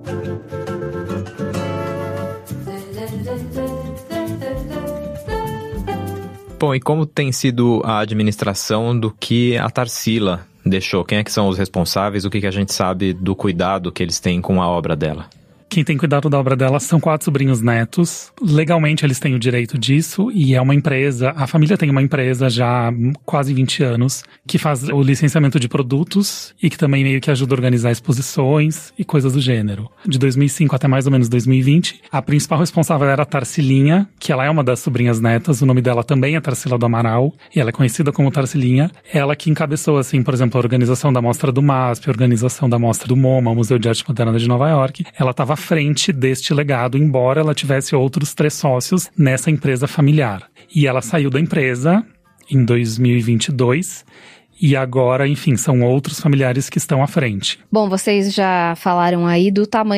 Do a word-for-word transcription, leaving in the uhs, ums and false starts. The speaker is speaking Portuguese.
Bom, e como tem sido a administração do que a Tarsila deixou? Quem é que são os responsáveis? O que, que a gente sabe do cuidado que eles têm com a obra dela? Quem tem cuidado da obra dela são quatro sobrinhos netos. Legalmente eles têm o direito disso e é uma empresa, a família tem uma empresa já há quase vinte anos que faz o licenciamento de produtos e que também meio que ajuda a organizar exposições e coisas do gênero. De dois mil e cinco até mais ou menos dois mil e vinte, a principal responsável era a Tarsilinha, que ela é uma das sobrinhas netas, o nome dela também é Tarsila do Amaral e ela é conhecida como Tarsilinha. Ela que encabeçou, assim, por exemplo, a organização da Mostra do M A S P, a organização da Mostra do MoMA, Museu de Arte Moderna de Nova York. Ela estava frente deste legado, embora ela tivesse outros três sócios nessa empresa familiar. E ela saiu da empresa em dois mil e vinte e dois e agora, enfim, são outros familiares que estão à frente. Bom, vocês já falaram aí do tamanho